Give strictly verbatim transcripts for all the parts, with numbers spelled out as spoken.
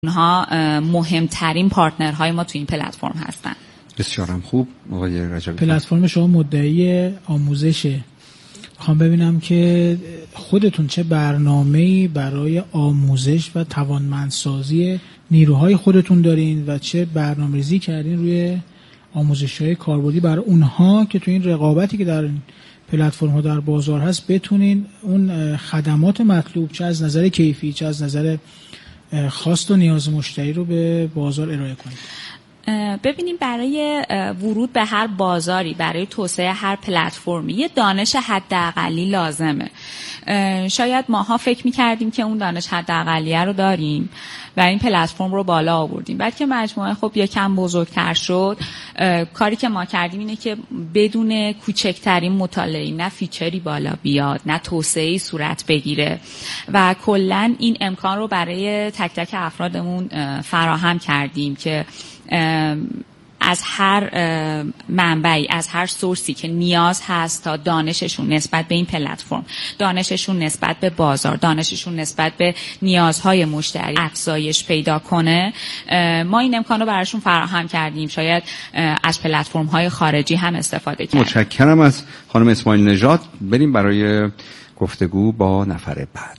اونها مهمترین پارتنرهای ما تو این پلتفرم هستن. بسیارم خوب. آقای رجبی، پلتفرم شما مدعی آموزشه. میخوام ببینم که خودتون چه برنامه‌ای برای آموزش و توانمندسازی نیروهای خودتون دارین و چه برنامه‌ریزی کردین روی آموزش‌های کاربردی برای اونها که تو این رقابتی که در پلتفرم‌ها در بازار هست بتونین اون خدمات مطلوب چه از نظر کیفی چه از نظر خواست و نیاز مشتری رو به بازار ارائه کنید. ببینیم برای ورود به هر بازاری، برای توسعه هر پلتفرمی یه دانش حداقلی لازمه. شاید ماها فکر می‌کردیم که اون دانش حداقلیه رو داریم و این پلتفرم رو بالا آوردیم. بعد که مجموعه خب یکم بزرگتر شد، کاری که ما کردیم اینه که بدون کوچکترین مطالعه نه فیچری بالا بیاد، نه توسعه‌ای صورت بگیره و کلاً این امکان رو برای تک تک افرادمون فراهم کردیم که از هر منبعی، از هر سورسی که نیاز هست تا دانششون نسبت به این پلتفرم، دانششون نسبت به بازار، دانششون نسبت به نیازهای مشتری افزایش پیدا کنه، ما این امکان رو براشون فراهم کردیم. شاید از پلتفرم‌های خارجی هم استفاده کردیم. متشکرم از خانم اسماعیل نژاد. بریم برای گفتگو با نفر بعد.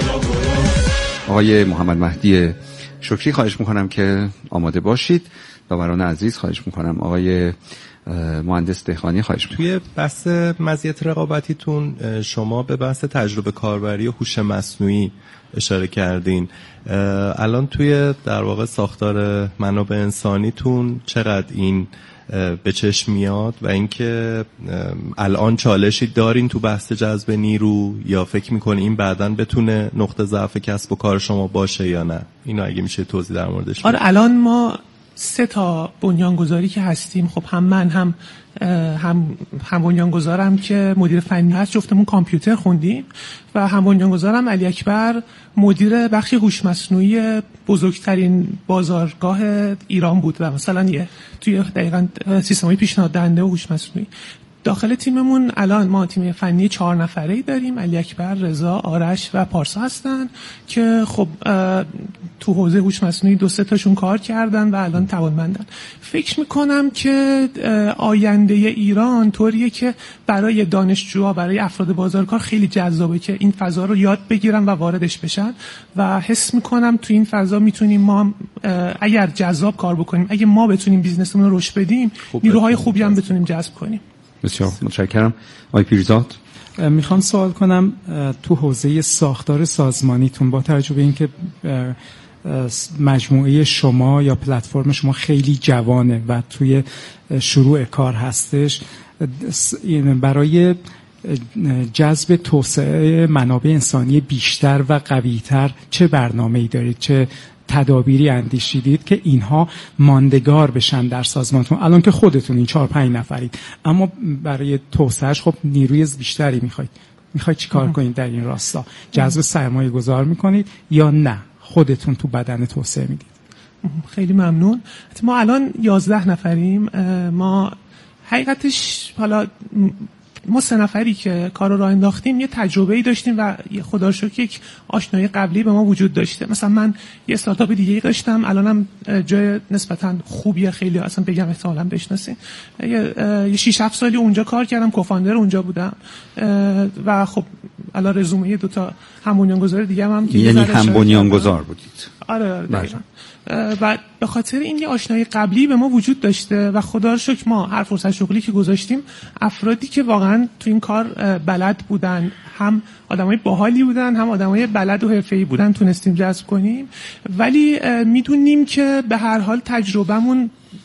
آقای محمد مهدی شکری، خواهش میکنم که آماده باشید. داوران عزیز خواهش میکنم. آقای مهندس دهقانی خواهش میکنم. توی بحث مزیت رقابتیتون شما به بحث تجربه کاربری و هوش مصنوعی اشاره کردین. الان توی در واقع ساختار منابع انسانیتون چقدر این به چشم میاد و اینکه الان چالشی دارین تو بحث جذب نیرو یا فکر میکنین این بعداً بتونه نقطه ضعف کسب و کار شما باشه یا نه؟ اینو اگه میشه توضیح در موردش بدید. آره، الان ما سه تا بنیانگذاری که هستیم، خب هم من هم هم هم بنیانگذارم که مدیر فنی هست، جفتمون کامپیوتر خوندیم و هم بنیانگذارم علی اکبر مدیر بخش هوش مصنوعی بزرگترین بازارگاه ایران بود و مثلا یه توی دقیقاً سیستم‌های پیشنهاد دهنده و هوش مصنوعی. داخل تیممون الان ما تیم فنی چهار نفره‌ای داریم. علی اکبر، رضا، آرش و پارسا هستن که خب تو حوزه هوش مصنوعی دو سه تاشون کار کردن و الان توانمندن. فکر میکنم که آینده ایران طوریه که برای دانشجوها، برای افراد بازارکار خیلی جذابه که این فضا رو یاد بگیرن و واردش بشن و حس میکنم تو این فضا میتونیم ما اگر جذاب کار بکنیم، اگه ما بتونیم بیزنسمون رو رشد بدیم، نیروهای خوبی هم بتونیم جذب کنیم. بسیار متشکرم. آقای پیرزاد، میخوام سوال کنم تو حوزه ساختار سازمانیتون با توجه به اینکه مجموعه شما یا پلتفرم شما خیلی جوانه و توی شروع کار هستش، برای جذب توسعه منابع انسانی بیشتر و قوی‌تر چه برنامه‌ای دارید؟ چه تدابیری اندیشیدید که اینها ماندگار بشن در سازمانتون؟ الان که خودتون این چهار پنج نفرید، اما برای توسعهش خب نیروی بیشتری میخواید. میخواید چی کار کنید در این راستا؟ جذب سرمایه گذار میکنید یا نه خودتون تو بدن توسعه میدید؟ خیلی ممنون. ما الان یازده نفریم. ما حقیقتش حالا ما سه نفری که کار رو راه انداختیم یه تجربه‌ای داشتیم و خدا رو شکر یک آشنایی قبلی به ما وجود داشته. مثلا من یه استارتاپ دیگه داشتم، الانم جای نسبتاً خوبیه، خیلی اصلا بگم احتمالاً بشناسین. یه شش هفت سالی اونجا کار کردم، کوفاندر اونجا بودم و خب الان رزومه دو تا هم بنیانگذار دیگه هم, هم یعنی هم بنیانگذار بودید. آره آره دقیقاً. و به خاطر این یه آشنایی قبلی به ما وجود داشته و خدا رو شکر ما هر فرصت شغلی که گذاشتیم افرادی که واقعا تو این کار بلد بودن، هم آدمای باحالی بودن هم آدمای بلد و حرفه‌ای بودن، تونستیم جذب کنیم. ولی میدونیم که به هر حال تجربهمون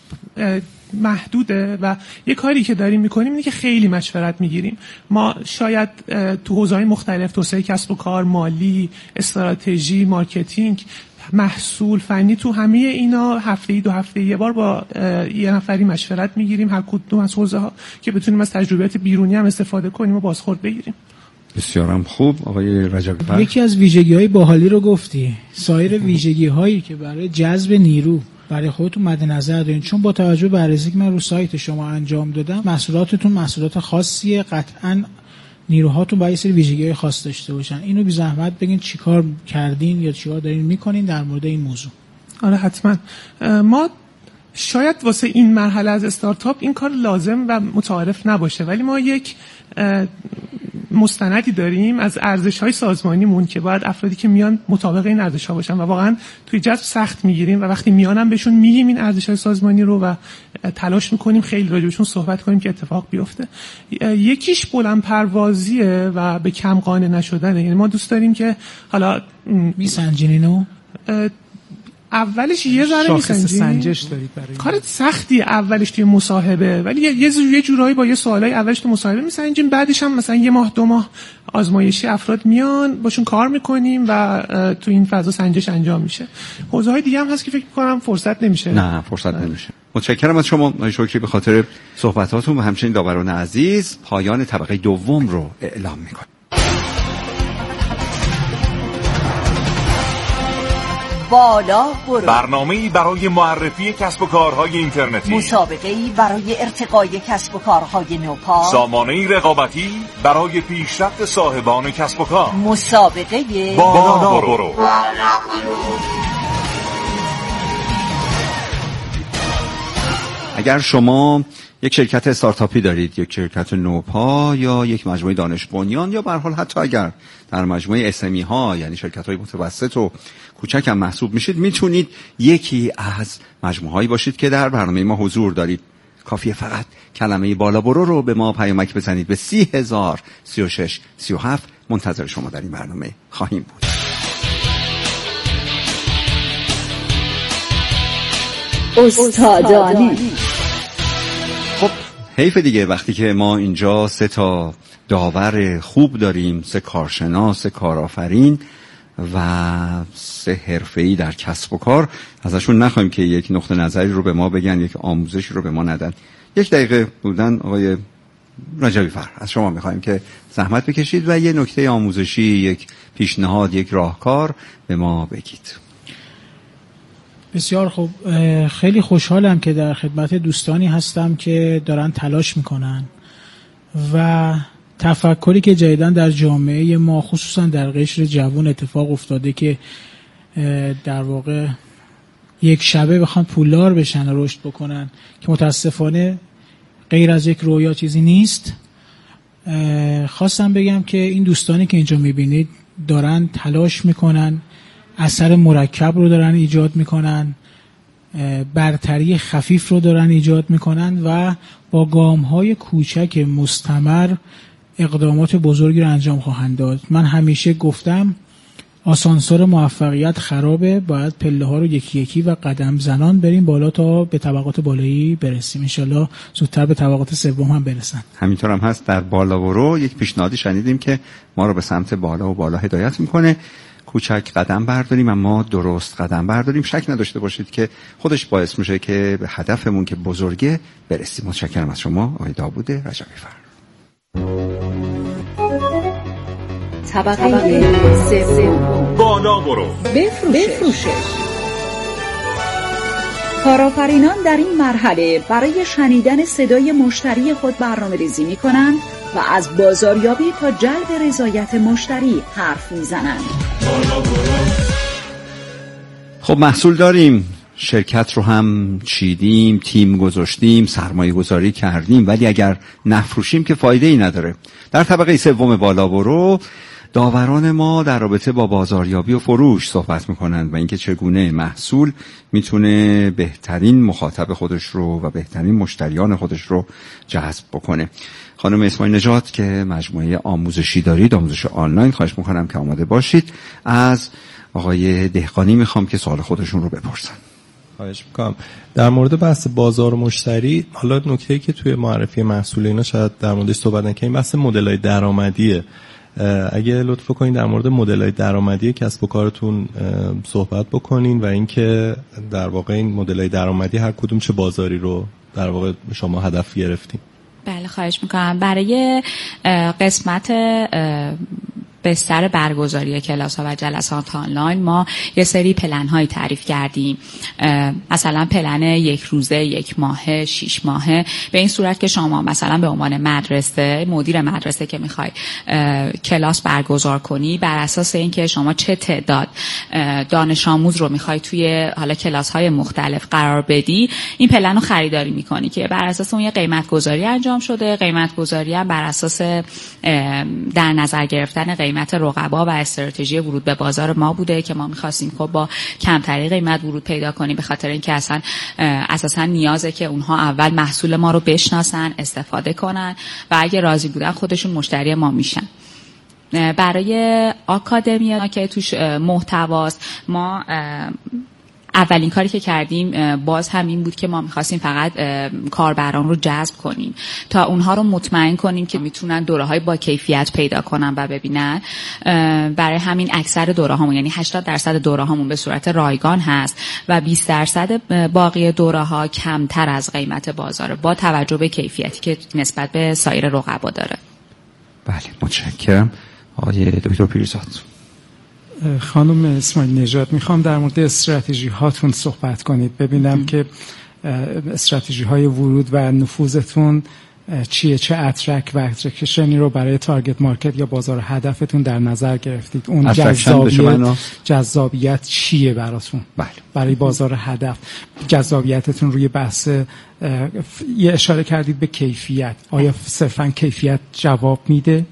محدوده و یه کاری که داریم میکنیم اینه که خیلی مشورت میگیریم. ما شاید تو حوزه‌های مختلف، توسعه کسب و کار، مالی، استراتژی، مارکتینگ، محصول، فنی، تو همه اینا هفته‌ای دو هفته یه بار با یه نفری مشورت میگیریم هر کدوم از حوزه‌ها که بتونیم از تجربیات بیرونی هم استفاده کنیم و بازخورد بگیریم. بسیارم خوب. آقای رجبی، یکی از ویژگی‌های باحالی رو گفتی. سایر ویژگی‌هایی که برای جذب نیرو برای خودتون مد نظر دارین، چون با توجه به بررسی که من رو سایت شما انجام دادم محصولاتتون محصولات خاصیه، قطعاً نیروهاتون باید یه سری ویژگی‌های خاص داشته باشن. اینو بی زحمت بگین چیکار کردین یا چیکار دارین میکنین در مورد این موضوع. آره حتما. ما شاید واسه این مرحله از استارتاپ این کار لازم و متعارف نباشه، ولی ما یک مستندی داریم از ارزش‌های سازمانیمون که باید افرادی که میان مطابق این ارزش‌ها باشن و واقعا توی جذب سخت میگیریم و وقتی میانم بهشون میگیم این ارزش‌های سازمانی رو و تلاش میکنیم خیلی راجعشون صحبت کنیم که اتفاق بیفته. یکیش بلند پروازیه و به کم قانع نشدنه. یعنی ما دوست داریم که حالا میسنجینینو اولش یه ذره میسنجیم، سنجش دارید برای کار سختی اولش توی مصاحبه، ولی یه یه جورایی با یه سوالای اولش تو مصاحبه میسنجیم، بعدش هم مثلا یه ماه دو ماه آزمایشی افراد میان باشون کار میکنیم و تو این فضا سنجش انجام میشه. حوزه‌های دیگه هم هست که فکر می‌کنم فرصت نمیشه. نه فرصت نمیشه. متشکرم از شما آقای شکری به خاطر صحبتاتون و همچنین داوران عزیز. پایان طبقه دوم رو اعلام می‌کنم. بالا برو، برنامه‌ای برای معرفی کسب و کارهای اینترنتی، مسابقه‌ای برای ارتقای کسب و کارهای نوپا، سامانه‌ای رقابتی برای پیشرفت صاحبان کسب و کار، مسابقه بالا برو. اگر شما یک شرکت استارتاپی دارید، یک شرکت نوپا یا یک مجموعه دانش بنیان یا به هر حال حتی اگر در مجموعه اس ام ای ها یعنی شرکت‌های متوسط و کوچک هم محسوب میشید، میتونید یکی از مجموعه‌هایی باشید که در برنامه ما حضور دارید. کافیه فقط کلمه بالا برو رو به ما پیامک بزنید به سی هزار سی و شش سی و هفت. منتظر شما در این برنامه خواهیم بود. استادانی. خب حیف دیگه وقتی که ما اینجا سه تا داور خوب داریم، سه کارشناس، سه کارآفرین و سه حرفه‌ای در کسب و کار، ازشون نخواهیم که یک نقطه نظری رو به ما بگن، یک آموزشی رو به ما ندن. یک دقیقه بودن آقای رجبی فر از شما میخوایم که زحمت بکشید و یه نکته آموزشی، یک پیشنهاد، یک راهکار به ما بگید. بسیار خوب. خیلی خوشحالم که در خدمت دوستانی هستم که دارن تلاش میکنن و تفکری که جدیداً در جامعه ما خصوصا در قشر جوان اتفاق افتاده که در واقع یک شبه بخوان پولدار بشن و رشد بکنن که متاسفانه غیر از یک رویا چیزی نیست. خواستم بگم که این دوستانی که اینجا میبینید دارن تلاش میکنن، اثر مرکب رو دارن ایجاد میکنن، برتری خفیف رو دارن ایجاد میکنن و با گام‌های کوچک مستمر اقدامات بزرگی رو انجام خواهند داد. من همیشه گفتم آسانسور موفقیت خرابه، باید پله ها رو یکی یکی و قدم زنان بریم بالا تا به طبقات بالایی برسیم. انشالله زودتر به طبقات سوم هم برسن. همینطور هم هست. در بالا برو یک پیشنهادی شنیدیم که ما رو به سمت بالا و بالا هدایت میکنه. کوچک قدم برداریم اما درست قدم برداریم. شک نداشته باشید که خودش باعث میشه که به هدفمون که بزرگه برسیم. متشکرم از شما آقای داوود رجبی فر. طبقه سوم بالا برو، بفروشه. کارآفرینان در این مرحله برای شنیدن صدای مشتری خود برنامه ریزی می کنند و از بازاریابی تا جلب رضایت مشتری حرف می زنند. خب محصول داریم، شرکت رو هم چیدیم، تیم گذاشتیم، سرمایه گذاری کردیم، ولی اگر نفروشیم که فایده ای نداره. در طبقه سوم بالا برو داوران ما در رابطه با بازاریابی و فروش صحبت میکنند و اینکه چگونه محصول میتونه بهترین مخاطب خودش رو و بهترین مشتریان خودش رو جذب بکنه. خانم اسماعیل نژاد که مجموعه آموزشی دارید، آموزش آنلاین، خواهش میکنم که آماده باشید. از آقای دهقانی میخوام که سوال خودشون رو بپرسن. خواهش میکنم. در مورد بحث بازار و مشتری، حالا نکته‌ای که توی معرفی محصول اینا شاید در موردش صحبت نکنیم، بحث مدل‌های درآمدیه. اگه لطف کنین در مورد مدل‌های درآمدی کسب و کارتون صحبت بکنین و اینکه در واقع این مدل‌های درآمدی هر کدوم چه بازاری رو در واقع شما هدف گرفتین. بله خواهش میکنم. برای قسمت بستر برگزاری کلاس ها و جلسات آنلاین ما یه سری پلن های تعریف کردیم، مثلا پلن یک روزه، یک ماهه، شش ماهه، به این صورت که شما مثلا به عنوان مدرسه، مدیر مدرسه که میخوای کلاس برگزار کنی، بر اساس اینکه شما چه تعداد دانش آموز رو میخوای توی حالا کلاس های مختلف قرار بدی، این پلن رو خریداری میکنی که بر اساس اون یه قیمت گذاری انجام شده. قیمت گذاری هم بر اساس در نظر گرفتن قیمت رقبا و استراتژی ورود به بازار ما بوده که ما می‌خواستیم خب با کمتری قیمت ورود پیدا کنیم، به خاطر اینکه اصلا اساسا نیازه که اونها اول محصول ما رو بشناسن، استفاده کنن و اگه راضی بودن خودشون مشتری ما میشن. برای آکادمی که توش محتواست، ما اولین کاری که کردیم باز هم این بود که ما می‌خواستیم فقط کاربران رو جذب کنیم تا اونها رو مطمئن کنیم که میتونن دوره‌های با کیفیت پیدا کنن و ببینن. برای همین اکثر دوره‌هامون، یعنی هشتاد درصد دوره‌هامون به صورت رایگان هست و بیست درصد باقی دوره‌ها کمتر از قیمت بازار با توجه به کیفیتی که نسبت به سایر رقبا داره. بله، متشکرم. آقای دکتر پیرزاد. خانم اسماعیل نژاد، میخوام در مورد استراتژی هاتون صحبت کنید، ببینم ام. که استراتژی های ورود و نفوذتون چیه، چه اترک و اترکشنی رو برای تارگت مارکت یا بازار هدفتون در نظر گرفتید. اون جذابیت جذابیت چیه براتون؟ بله. برای بازار هدف جذابیتتون روی بحث یه اشاره کردید به کیفیت، آیا صرفا کیفیت جواب میده؟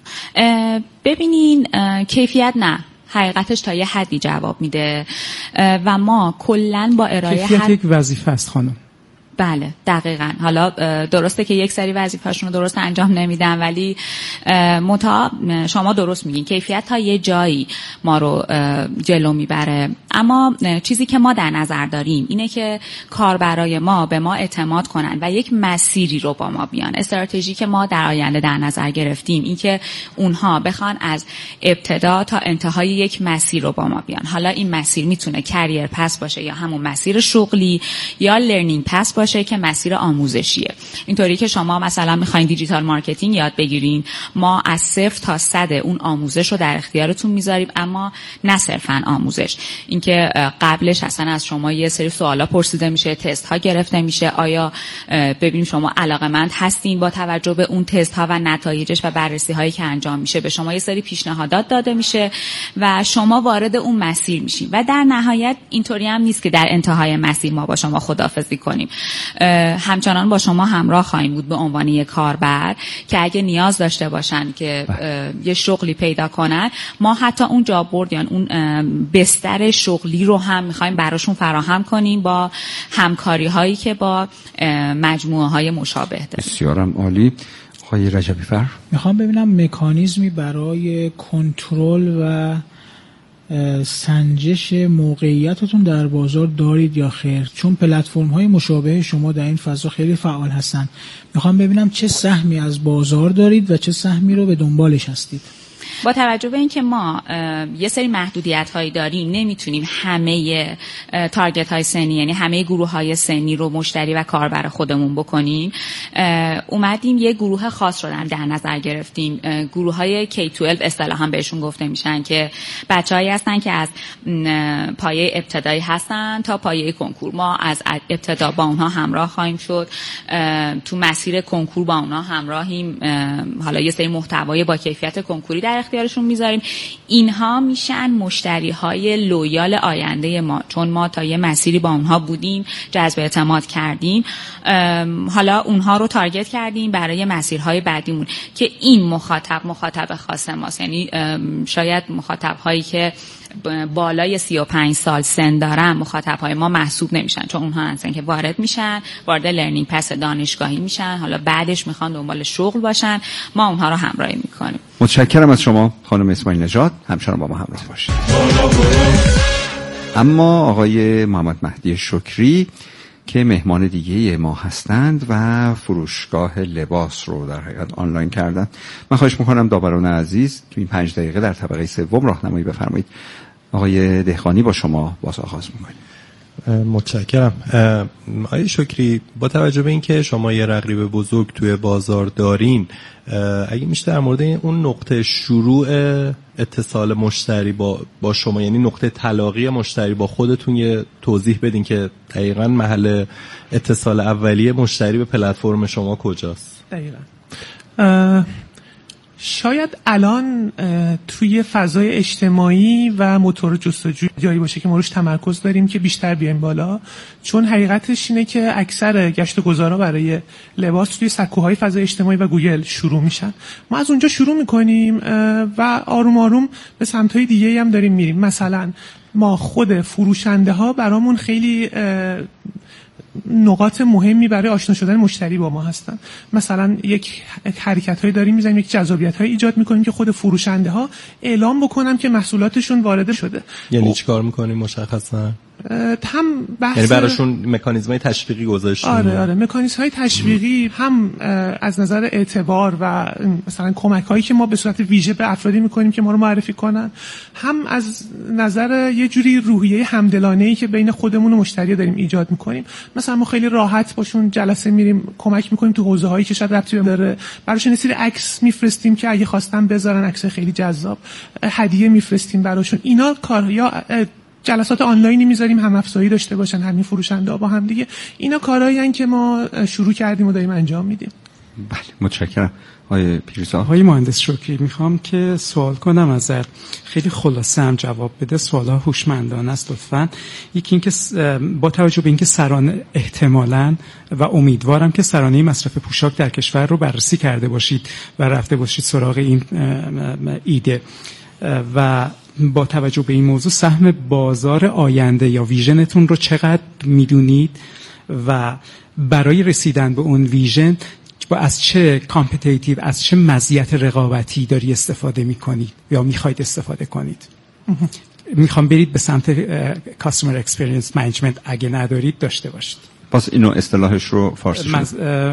ببینین، کیفیت نه، حقیقتش تا یه حدی جواب میده و ما کلن با ارائه کیفیت حد... یک وظیفه است خانم. بله دقیقاً. حالا درسته که یک سری وظیفه‌شون رو درست انجام نمیدن، ولی متا شما درست میگین، کیفیت تا یه جایی ما رو جلو میبره. اما چیزی که ما در نظر داریم اینه که کاربرای ما به ما اعتماد کنن و یک مسیری رو با ما بیان. استراتژی که ما در آینده در نظر گرفتیم این که اونها بخوان از ابتدا تا انتهای یک مسیر رو با ما بیان. حالا این مسیر میتونه کریر پس باشه یا همون مسیر شغلی یا لرنینگ پس باشه که مسیر آموزشیه. اینطوری که شما مثلا میخواین دیجیتال مارکتینگ یاد بگیرین، ما از صفر تا صد اون آموزش رو در اختیارتون میذاریم، اما نه صرفاً آموزش. اینکه قبلش اصلا از شما یه سری سوالا پرسیده میشه، تست ها گرفته میشه، آیا ببینیم شما علاقه‌مند هستین با توجه به اون تست ها و نتایجش و بررسی هایی که انجام میشه، به شما یه سری پیشنهادات داده میشه و شما وارد اون مسیر میشین و در نهایت اینطوری هم نیست که در انتهای مسیر ما با شما خداحافظی کنیم. همچنان با شما همراه خواهیم بود به عنوان یک کاربر که اگه نیاز داشته باشن که یه شغلی پیدا کنن، ما حتی اون جاب بورد یا اون بستر شغلی رو هم میخوایم براشون فراهم کنیم با همکاری هایی که با مجموعه های مشابه داریم. بسیارم عالی. آقای رجبی فر، میخوام ببینم مکانیزمی برای کنترل و سنجش موقعیتتون در بازار دارید یا خیر؟ چون پلتفرم های مشابه شما در این فضا خیلی فعال هستن. میخوام ببینم چه سهمی از بازار دارید و چه سهمی رو به دنبالش هستید. با توجه به اینکه ما یه سری محدودیت هایی داریم، نمیتونیم همه تارگت های سنی، یعنی همه گروه های سنی رو مشتری و کاربر خودمون بکنیم. اومدیم یه گروه خاص رو در نظر گرفتیم، گروه های کی دوازده اصطلاحاً بهشون گفته میشن، که بچه‌هایی هستن که از پایه ابتدایی هستن تا پایه کنکور. ما از ابتدا با اونها همراه خواهیم شد، تو مسیر کنکور با اونها همراهیم، حالا یه سری محتوای با کیفیت کنکوری در اختیارشون میذاریم. اینها میشن مشتری های لویال آینده ما، چون ما تا یه مسیری با اونها بودیم، جذب اعتماد کردیم، حالا اونها رو تارگت کردیم برای مسیرهای بعدیمون که این مخاطب مخاطب خاص ماست. یعنی شاید مخاطب هایی که بالای سی و پنج سال سن دارن مخاطب های ما محسوب نمیشن، چون اونها هستن که وارد میشن، وارد لرنینگ پس دانشگاهی میشن، حالا بعدش میخوان دنبال شغل باشن، ما اونها رو همراهی میکنیم. متشکرم از شما خانم اسماعیل نژاد، همچنان با ما همراه باشید. اما آقای محمد مهدی شکری که مهمان دیگه ما هستند و فروشگاه لباس رو در حقیقت آنلاین کردن، من خواهش میکنم داوران عزیز تو این پنج دقیقه در طبقه سوم راهنمایی بفرمایید. آقای دهقانی با شما باز آغاز میکنیم. متشکرم. آقای شکری، با توجه به اینکه شما یه رقیب بزرگ توی بازار دارین، اگه میشه در مورد اون نقطه شروع اتصال مشتری با با شما، یعنی نقطه تلاقی مشتری با خودتون، یه توضیح بدین که دقیقاً محل اتصال اولیه مشتری به پلتفرم شما کجاست؟ دقیقاً شاید الان توی فضای اجتماعی و موتور جستجو جایی باشه که ما روش تمرکز داریم که بیشتر بیایم بالا، چون حقیقتش اینه که اکثر گشت و گذارا برای لباس توی سکوهای فضای اجتماعی و گوگل شروع میشن. ما از اونجا شروع میکنیم و آروم آروم به سمت‌های دیگه‌ای هم داریم میریم. مثلا ما خود فروشنده ها برامون خیلی نقاط مهمی برای آشنا شدن مشتری با ما هستن. مثلا یک حرکت‌هایی داریم می‌زنیم، یک جذابیت‌هایی ایجاد می‌کنیم که خود فروشنده ها اعلام بکنن که محصولاتشون وارد شده. یعنی چیکار می‌کنیم مشخصا؟ هم بحث یعنی براشون مکانیزم‌های تشویقی گذاشتیم. آره آره مکانیزم‌های تشویقی هم از نظر اعتبار و مثلا کمک‌هایی که ما به صورت ویژه به افرادی می‌کنیم که ما رو معرفی کنن، هم از نظر یه جوری روحیه همدلانه‌ای که بین خودمون و مشتری داریم ایجاد می‌کنیم. مثلا ما خیلی راحت باشون جلسه میریم، کمک می‌کنیم تو حوزه‌هایی که شاید ربطی داره، براشون یه سری عکس می‌فرستیم که اگه خواستن بذارن، عکس خیلی جذاب، هدیه می‌فرستیم براشون. اینا کار یا جلسات آنلاینی میذاریم هم افزایی داشته باشن همین فروشنده ها با هم دیگه. اینا کارهایی ان که ما شروع کردیم و داریم انجام میدیم. بله متشکرم. آقای پیرزا. آقای مهندس شکری، میخوام که سوال کنم ازت، خیلی خلاصه هم جواب بده، سوال‌ها هوشمندانه است لطفاً. یکی اینکه با توجه به اینکه سرانه احتمالاً و امیدوارم که سرانه مصرف پوشاک در کشور رو بررسی کرده باشید و رفته باشید سراغ این ایده، و با توجه به این موضوع سهم بازار آینده یا ویژنتون رو چقدر میدونید و برای رسیدن به اون ویژن از چه کامپتیتیو، از چه مزیت رقابتی داری استفاده میکنید یا میخواید استفاده کنید؟ میخوام برید به سمت کاستمر اکسپریانس منیجمنت، اگه ندارید داشته باشید. پس اینو اصطلاحش رو فارسی مز...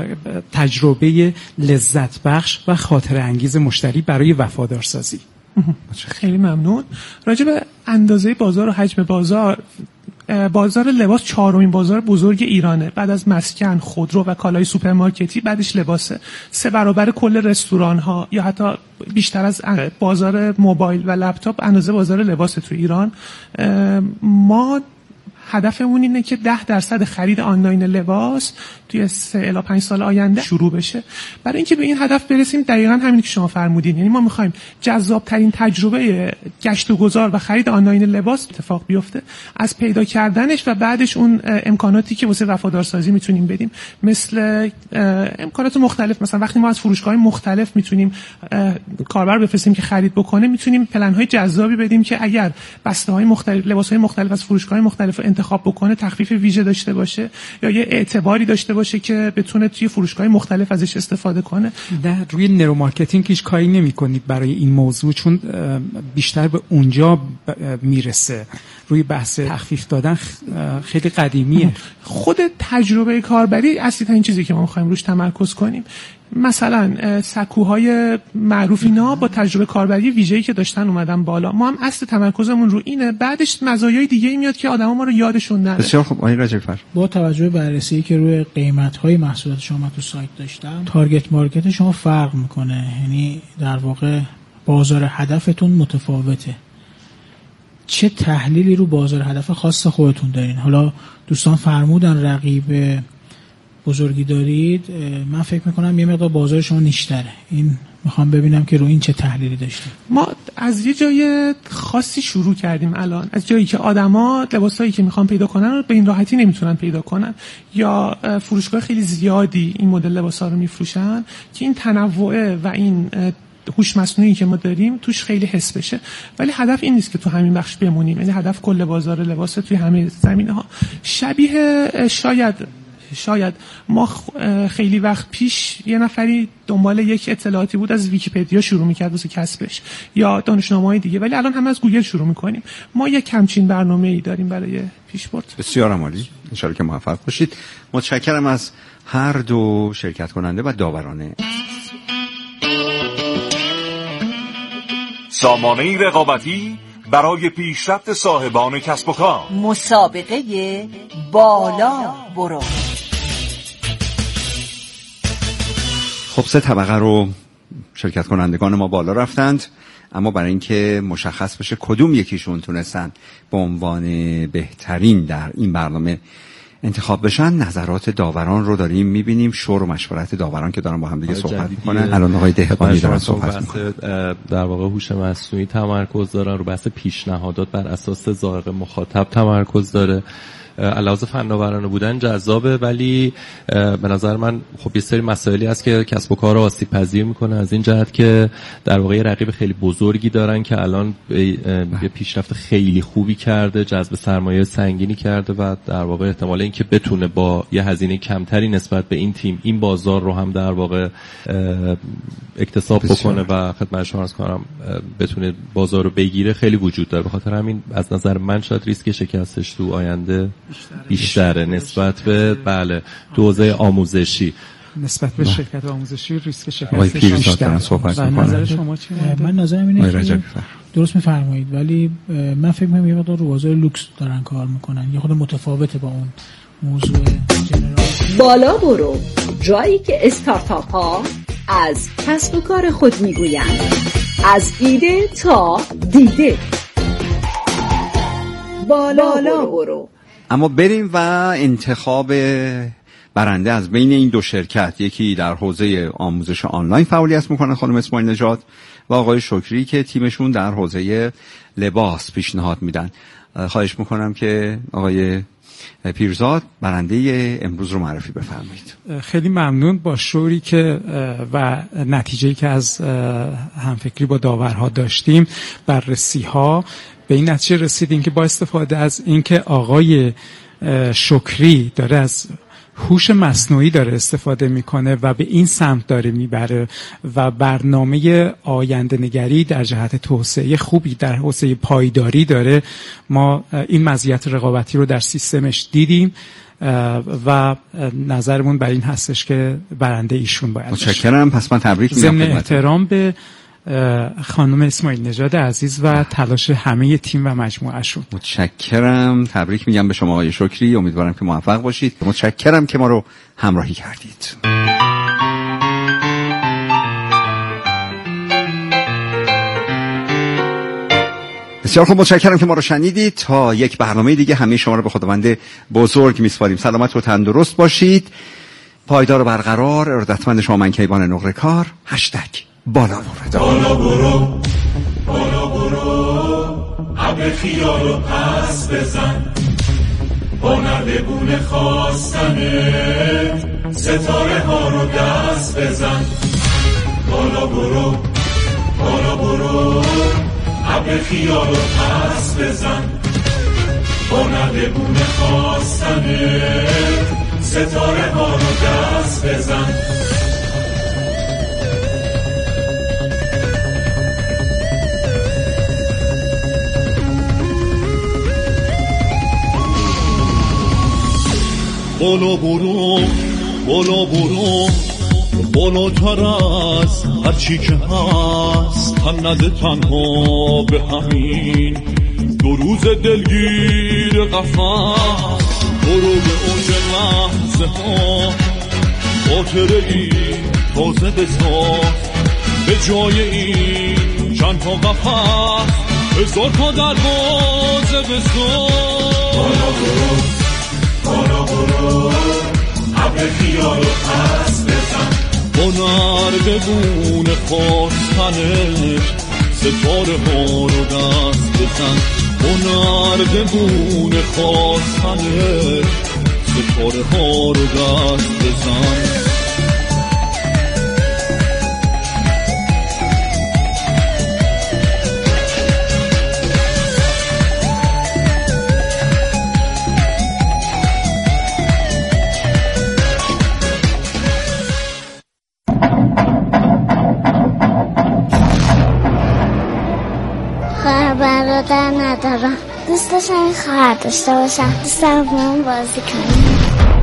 تجربه لذت بخش و خاطر انگیز مشتری برای وفادارسازی. خیلی ممنون. راجع به اندازه بازار و حجم بازار، بازار لباس چهارمین بازار بزرگ ایرانه، بعد از مسکن، خودرو و کالای سوپرمارکتی بعدش لباسه. سه برابر کل رستوران ها یا حتی بیشتر از بازار موبایل و لپتاپ اندازه بازار لباس تو ایران. ما هدفمون اینه که ده درصد خرید آنلاین لباس توی سه الی پنج سال آینده شروع بشه. برای اینکه به این هدف برسیم دقیقاً همین که شما فرمودین، یعنی ما می‌خوایم جذاب‌ترین تجربه گشت و گذار و خرید آنلاین لباس اتفاق بیفته، از پیدا کردنش و بعدش اون امکاناتی که واسه وفادارسازی میتونیم بدیم، مثل امکانات مختلف. مثلا وقتی ما از فروشگاه‌های مختلف میتونیم کاربر بفرستیم که خرید بکنه، میتونیم پلن‌های جذابی بدیم که اگر بسته‌های مختلف، لباس‌های مختلف از فروشگاه‌های مختلف انتخاب بکنه تخفیف ویژه داشته باشه یا یه اعتباری داشته باشه که بتونه توی فروشگاه‌های مختلف ازش استفاده کنه. نه، روی نرو مارکتینگ هیچ کاری نمی‌کنید برای این موضوع، چون بیشتر به اونجا میرسه. روی بحث تخفیف دادن خیلی قدیمیه. خود تجربه کاربری اصلی ترین چیزی که ما می‌خوایم روش تمرکز کنیم. مثلا سکوهای معروف اینا با تجربه کاربری ویژه‌ای که داشتن اومدن بالا. ما هم اصل تمرکزمون رو اینه، بعدش مزایای دیگه‌ای میاد که آدما ما رو یادشون نره. بسیار خوب. آقای رجب‌فر، با توجه به بررسی که روی قیمت‌های محصولات شما تو سایت داشتم، تارگت مارکت شما فرق میکنه، یعنی در واقع بازار هدفتون متفاوته. چه تحلیلی رو بازار هدف خاص خودتون دارین؟ حالا دوستان فرمودن رقیب بزرگی دارید، من فکر میکنم یه مقدار بازار شما نیشتره. این میخوام ببینم که رو این چه تحلیلی داشتیم. ما از یه جای خاصی شروع کردیم الان، از جایی که آدما لباسایی که میخوان پیدا کنن رو به این راحتی نمیتونن پیدا کنن، یا فروشگاه خیلی زیادی این مدل لباسا رو میفروشن که این تنوع و این هوش مصنوعی که ما داریم توش خیلی حس بشه. ولی هدف این نیست که تو همین بخش بمونیم، یعنی هدف کل بازار لباس توی همه زمینه‌ها. شبیه شاید شاید ما خیلی وقت پیش یه نفری دنبال یک اطلاعاتی بود از ویکی‌پدیا شروع می‌کرد واسه کسبش یا دانشنامه‌های دیگه، ولی الان هم از گوگل شروع می‌کنیم. ما یک همچین برنامه‌ای داریم برای پیشبرد. بسیار عالی. ان شاءالله که موفق باشید. متشکرم از هر دو شرکت کننده و داورانه. سامانه رقابتی برای پیشرفت صاحبان کسب و کار. مسابقه بالا برو. خب سه طبقه رو شرکت کنندگان ما بالا رفتند، اما برای اینکه مشخص بشه کدوم یکیشون تونستن به عنوان بهترین در این برنامه انتخاب بشن، نظرات داوران رو داریم میبینیم، شور و مشورت داوران که دارن با هم دیگه صحبت میکنن. الان آقای دهقانی دارن صحبت میکنن. در واقع هوش مصنوعی تمرکز دارن رو بحث پیشنهادات بر اساس ذائقه مخاطب تمرکز داره. علاوه فناورانه بودن جذابه، ولی به نظر من خب یه سری مسائلی هست که کسب و کار رو آسیب پذیر میکنه، از این جهت که در واقع رقیب خیلی بزرگی دارن که الان یه پیشرفت خیلی خوبی کرده، جذب سرمایه سنگینی کرده و در واقع احتمال اینکه بتونه با یه هزینه کمتری نسبت به این تیم این بازار رو هم در واقع اکتساب بکنه و خدمت شما عرض کنم بتونه بازار رو بگیره خیلی وجود داره. به خاطر همین از نظر من شاید ریسک شکستش تو آینده بیشتره نسبت به بله حوزه آموزشی. نسبت به شرکت آموزشی ریسک شکستش بیشتره. صحبت نظر شما چیه؟ من نظرم اینه که درست میفرمایید، ولی من فکر می‌کنم یه مقدار رو بازار لوکس دارن کار میکنن، یه خود متفاوته با اون موضوع جنرال. بالا برو، جایی که استارتاپ ها از کسب و کار خود میگویند، از ایده تا دیده. بالا, بالا برو. اما بریم و انتخاب برنده از بین این دو شرکت، یکی در حوزه آموزش آنلاین فعالیت میکنه خانم اسماعیل نژاد و آقای شکری که تیمشون در حوزه لباس پیشنهاد میدن. خواهش میکنم که آقای پیرزاد برنده امروز رو معرفی بفرمایید. خیلی ممنون. با شوری که و نتیجه‌ای که از همفکری با داورها داشتیم، بررسی ها، به این نتیجه رسیدیم که با استفاده از اینکه آقای شکری داره از هوش مصنوعی داره استفاده میکنه و به این سمت داره میبره و برنامه آینده نگری در جهت توسعه خوبی در حوزه پایداری داره، ما این مزیت رقابتی رو در سیستمش دیدیم و نظرمون بر این هستش که برنده ایشون باید باشه. متشکرم. پس من تبریک میگم. ضمن احترام به خانم اسماعیل نژاد عزیز و تلاش همه تیم و مجموعهشون. متشکرم. تبریک میگم به شما آقای شکری. امیدوارم که موفق باشید. متشکرم که ما رو همراهی کردید. بسیار خوب، متشکرم که ما رو شنیدید. تا یک برنامه دیگه همه شما رو به خداوند بزرگ میسپاریم. سلامت و تندرست باشید. پایدار و برقرار. ارادتمند شما من کیوان نقره کار. هشتگ بالا برو. بالا برو بالا برو، ابر خیال رو پس بزن، با نردبون خواستنت ستاره ها رو دست بزن. بالا برو بالا برو، ابر خیال رو پس بزن، با نردبون خواستنت ستاره ها رو دست بزن. بالا برو بالا برو، بالاتر از هر چی که هست، هم نده تنها به همین دو روز دلگیر قفص. برو به اوج لحظه ها، خاطره ای تازه بساز، به جای این چند تا قفص هزار تا دروازه بساز. بالا برو بالا برو، ابر خیال رو پس بزن، با نردبون خواستنش ستاره ها رو دست بزن، با نردبون خواستنش ستاره ها رو دست بزن. برادر ندارم، دوست داشتم خواهر داشته باشم، دوست دارم با اون بازی کنم.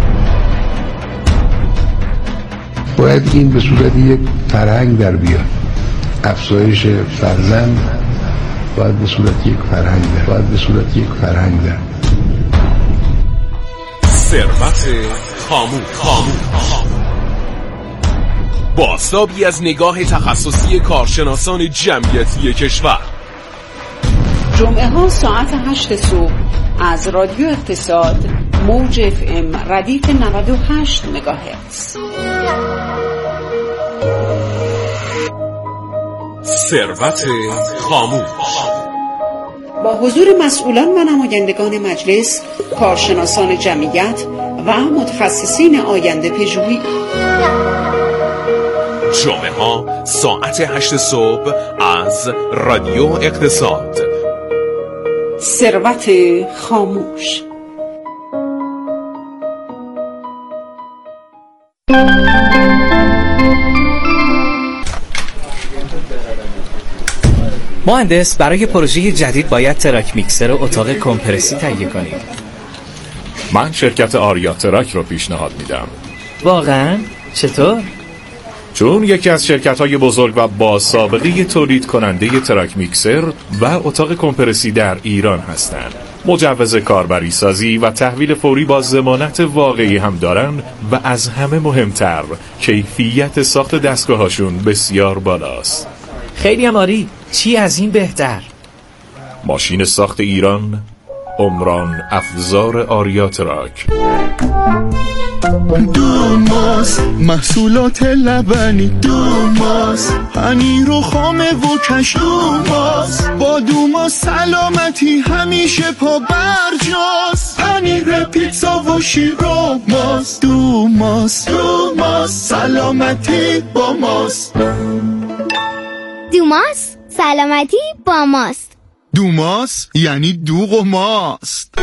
باید این به صورت یک فرهنگ در بیاد، افزایش فرزند باید به صورت یک فرهنگ در باید به صورت یک فرهنگ در ثروت خاموش، بازتابی از نگاه تخصصی کارشناسان جمعیتی کشور. جمعه ها ساعت هشت صبح از رادیو اقتصاد موج اف ام ردیف نود و هشت مگاهرتز. ثروت خاموش با حضور مسئولان و نمایندگان مجلس، کارشناسان جمعیت و متخصصین آینده پژوهی. جمعه ها ساعت هشت صبح از رادیو اقتصاد. ثروت خاموش. مهندس، برای پروژه جدید باید تراک میکسر و اتاق کمپرسی تهیه کنید. من شرکت آریا تراک رو پیشنهاد میدم. واقعا؟ چطور؟ چون یکی از شرکت‌های بزرگ و با سابقه تولید کننده تراک میکسر و اتاق کمپرسی در ایران هستند. مجوز کاربری سازی و تحویل فوری با ضمانت واقعی هم دارن و از همه مهمتر کیفیت ساخت دستگاهاشون بسیار بالاست. خیلی هم عالی. چی از این بهتر؟ ماشین ساخت ایران، عمران افزار آریا تراک. دوماس محصولات لبنی، دوماس پنیر و خامه و کش، دوماس با دوماس سلامتی همیشه پا برجاست. پنیر پیتزا و شیر و ماست، دوماس دوماس سلامتی با ماست. دوماس سلامتی با ماست. دوماس یعنی دوغ و ماست.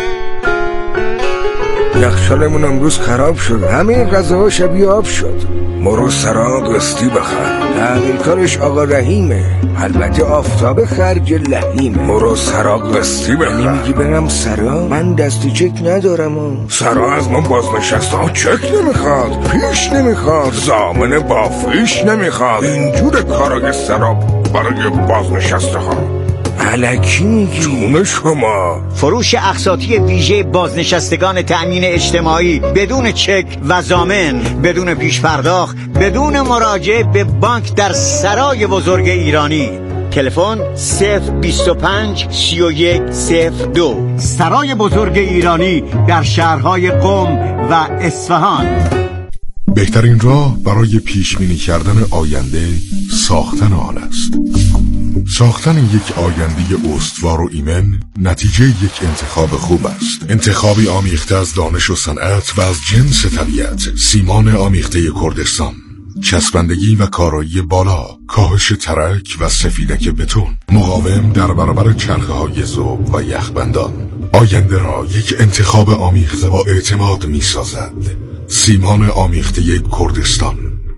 یخچالمون امروز خراب شد، همه غذاها شبیه آب شد. مرو سراغ قسطی بخر، تحویل کارش آقا رحیمه، البته آفتاب خرج لحیمه. مرو سراغ قسطی بخر. یعنی میگی برم سرا؟ من دستی چک ندارم و سرا از من بازنشسته ها چک نمیخواد، پیش نمیخواد، ضامن با فیش نمیخواد. اینجور کارای سرا برای بازنشسته ها. الکی میگی؟ جون شما. فروش اقساطی ویژه بازنشستگان تأمین اجتماعی بدون چک و ضامن، بدون پیش پرداخت، بدون مراجعه به بانک در سرای بزرگ ایرانی. تلفن صفر بیست و پنج سی و یک صفر دو. سرای بزرگ ایرانی در شهرهای قم و اصفهان. بهترین راه برای پیشبینی کردن آینده ساختن آن است. ساختن یک آینده استوار و ایمن نتیجه یک انتخاب خوب است. انتخابی آمیخته از دانش و صنعت و از جنس طبیعت. سیمان آمیخته کردستان، چسبندگی و کارایی بالا، کاهش ترک و سفیدک بتون، مقاوم در برابر چرخه های ذوب و یخبندان. آینده را یک انتخاب آمیخته با اعتماد می سازد. سیمان آمیخته کردستان.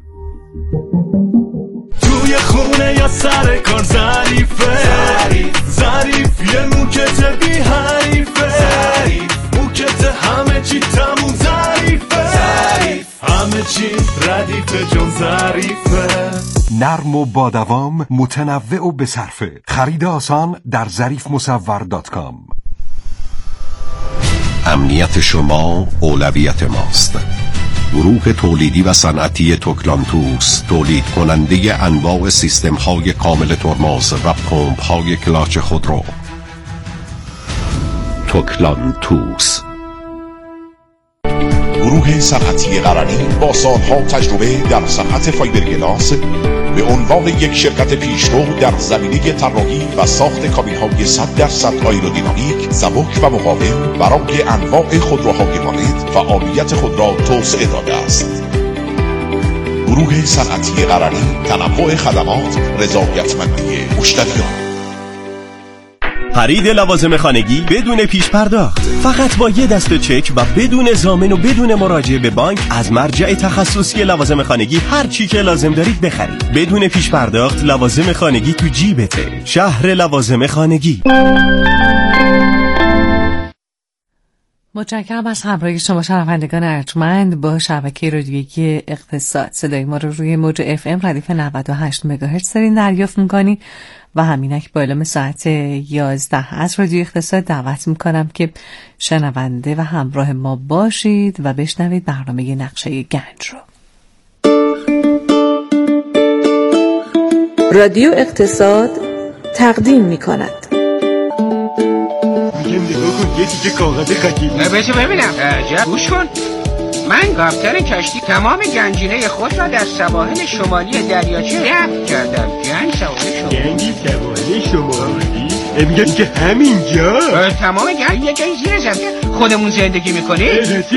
توی خونه یا سر کار ظریفه، ظریف یه موکت بی حریفه، موکت همه چی تموم ظریفه، همه چی ردیفه جون ظریفه. نرم و با دوام، متنوع و بصرفه. خرید آسان در ظریف مصور دات کام. امنیت شما اولویت ماست. گروه تولیدی و صنعتی توکلانتوس، تولید کننده انواع سیستم های کامل ترمز و پمپ های کلاچ خودرو. توکلانتوس. گروه صنعتی قرنی با سالها تجربه در صنعت فایبرگلاس به عنوان یک شرکت پیشرو در زمینه طراحی و ساخت کابین‌های صد درصد آیرودینامیک، سبک و مقاوم برای انواع خودروهای وارد فعالیت خود را توسعه داده است. گروه صنعتی قرنی، تنوع خدمات، رضایتمندی مشتریان. خرید لوازم خانگی بدون پیش پرداخت، فقط با یه دست چک و بدون ضامن و بدون مراجعه به بانک از مرجع تخصصی لوازم خانگی هر چی که لازم دارید بخرید. بدون پیش پرداخت لوازم خانگی تو جیبته. شهر لوازم خانگی. متشکرم از همراهی شما شنوندگان ارجمند با شبکه رادیویی اقتصاد. صدای ما رو روی موج اف ام ردیف نود و هشت مگاهرتز دارین دریافت میکنین و همینک با اعلام ساعت یازده از رادیو اقتصاد دعوت میکنم که شنونده و همراه ما باشید و بشنوید برنامه نقشه گنج رو. رادیو اقتصاد تقدیم میکند. میگم نگاه کن یه تیکه کاغذ خطی بسه ببینم. عجب گوش کن. من کاپیتان کشتی تمام گنجینه خود را در سواحل شمالی دریاچه رفت کردم. گنج سواحل شمالی گنجی سواحل شمالی؟ میگم که همینجا تمام گنج یه جایی زیر زمین خودمون زندگی میکنی.